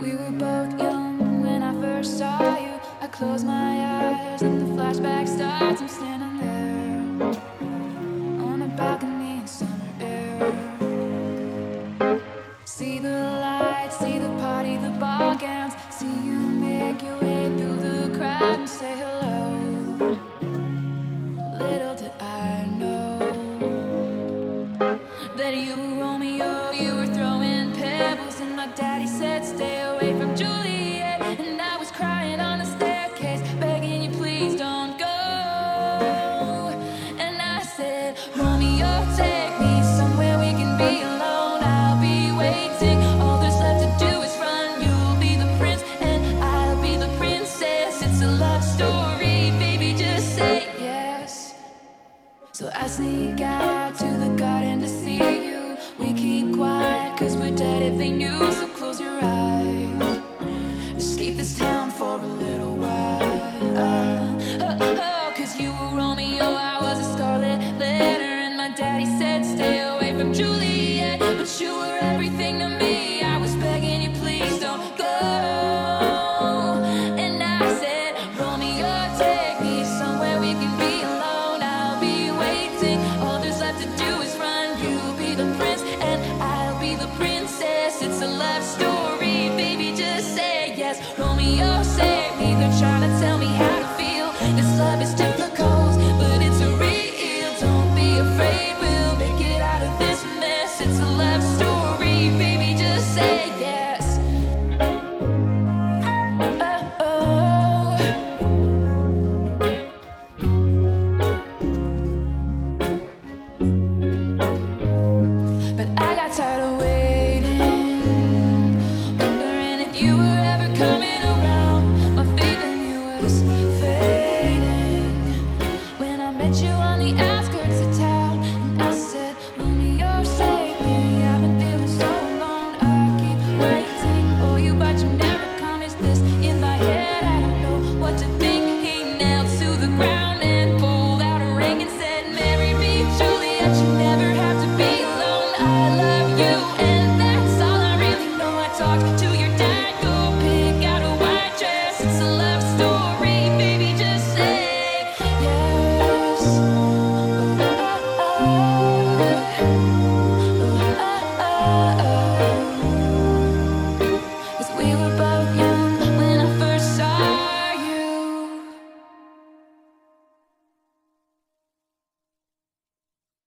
We were both young when I first saw you. I close my eyes and the flashback starts. I'm standing there on a balcony in summer air. See the lights, see the party, the ball gowns. See you make your way through the crowd and say hello. Little did I know that you were Romeo, you were throwing pebbles, and my daddy said stay away from Juliet. And I was crying on the staircase, begging you please don't go. And I said, Romeo, take me somewhere we can be alone. I'll be waiting, all there's left to do is run. You'll be the prince and I'll be the princess. It's a love story, baby, just say yes. So I sneak out to the garden to see you. We keep quiet cause we're dead if they knew. So close your eyes, escape this town for a little while. Cause you were Romeo, I was a scarlet letter. And my daddy said stay away from Juliet. But you were everything to me, I was begging you please don't go. And I said, Romeo, take me somewhere we can be alone. I'll be waiting, all there's left to do is run. You'll be the prince and I'll be the princess. It's a love story, baby, just say yes. Romeo, save me, they're trying to tell me how to feel. This love is difficult, but it's real. Don't be afraid, we'll make it out of this mess. It's a love story, baby, just say yes. Oh, oh. But I got tired of waiting, wondering if you were ever coming around. My faith in you was fading when I met you on the outskirts of town. And I said, Romeo, save me, I've been feeling so alone. I keep waiting for you, but you never come. Is this in my head? I don't know what to think. He knelt to the ground and pulled out a ring and said, marry me, Juliet, you never have to be alone. I love you.